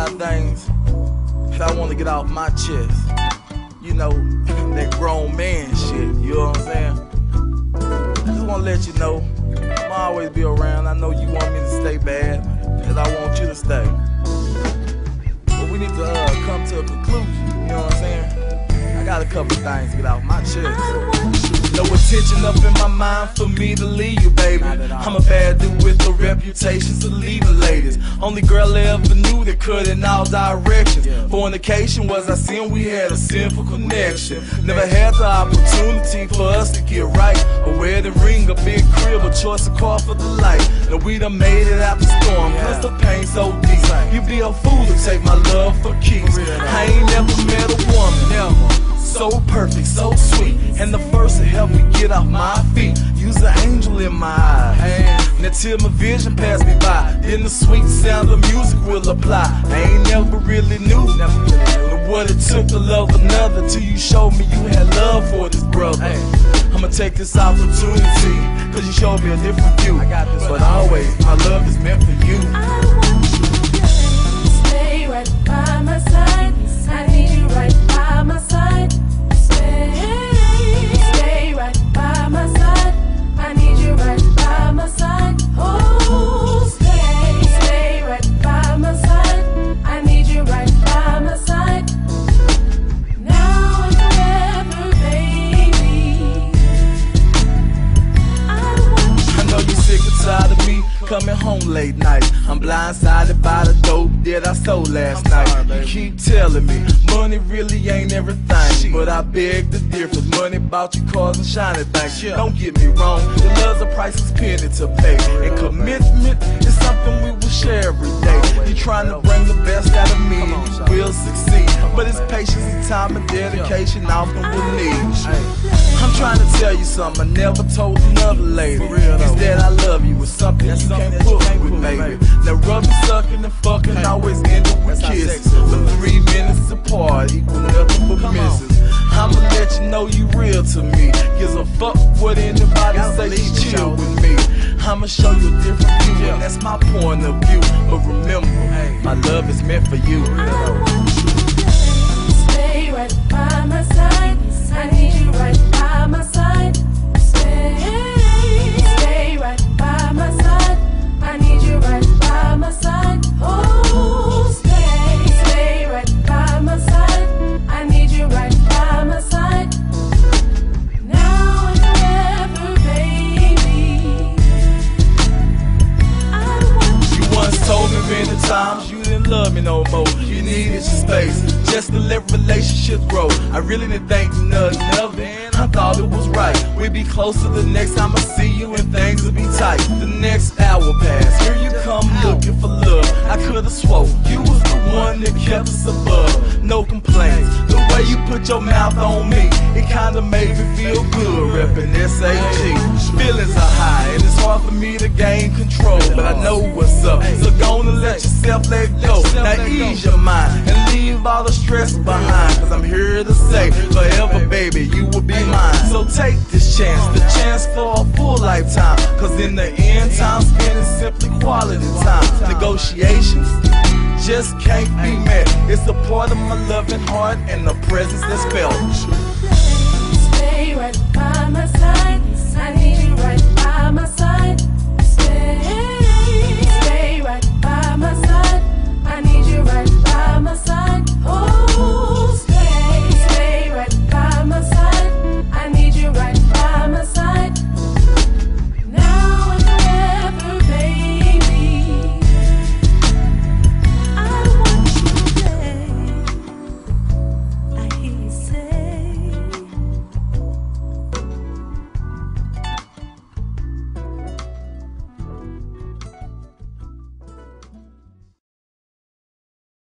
lot of things that I want to get off my chest. You know, that grown man shit, you know what I'm saying? I just want to let you know, I'll always be around. I know you want me to stay bad, and I want you to stay. But we need to come to a conclusion, you know what I'm saying? I got a couple things to get off my chest. No attention up in my mind for me to leave you, baby. I'm a bad dude with a reputation to leaving ladies. Only girl I ever knew that cut in all directions. Fornication was our sin, we had a sinful connection. Never had the opportunity for us to get right. A wedding ring, a big crib, a choice of car for the light. And we done made it out the storm, plus the pain so deep. You'd be a fool to take my love for keeps. I ain't never met a woman, never so perfect, so sweet, and the first to help me get off my feet. Use an angel in my eyes. Now till my vision passed me by, then the sweet sound of music will apply. I ain't never really knew what it took to love another, till you showed me you had love for this brother. I'ma take this opportunity, cause you showed me a different view. But always, my love is meant for you. I want you to stay right by my side. I need you right by my side. Stay right by my side. I need you right by my side. Oh, stay right by my side. I need you right by my side. Now and forever, baby. I know you sick and tired of me coming home late night. I'm blindsided by the dope that I sold last night. You keep telling me money really ain't everything, but I beg to differ. Money bought you cars and shiny things. Don't get me wrong, the love's a priceless penny to pay, and commitment is something we will share every day. You're trying to bring the best out of me, and you will succeed, but it's patience and time and dedication often we'll need. I'm trying to tell you something I never told another lady. Is that I love you with something you can't put with, baby. Now rubbing, sucking, and fucking always end up with kisses. But 3 minutes apart equal nothing but misses. I'ma let you know you real to me. Gives a fuck what anybody say, you chill with me. I'ma show you a different view, and that's my point of view. But remember, my love is meant for you. I want you to stay right by my side. I need you right by my side. Stay right by my side. I need you right by my side. Oh, stay right by my side. I need you right by my side. Now and forever, baby. I want You once told me many times you didn't love me no more. You needed your space just to let relationships grow. I really didn't think nothing of it. I thought it was right. We'd be closer the next time I see you, and things would be tight. The next hour passed. Here you come looking for love. I could've swore you was the one that kept us above. No complaints. The way you put your mouth on me, it kinda made me feel good. Reppin' SAG. Feelings are high, and it's hard for me to gain control, but I know what's up. So gonna let yourself let go. Now ease your mind and leave all the stress behind, cause I'm here to say forever, baby, you will be mine. So take this chance, the chance for a full lifetime, cause in the end, time spent is simply quality time. Negotiations just can't be met. It's a part of my loving heart and the presence that's felt. stay right by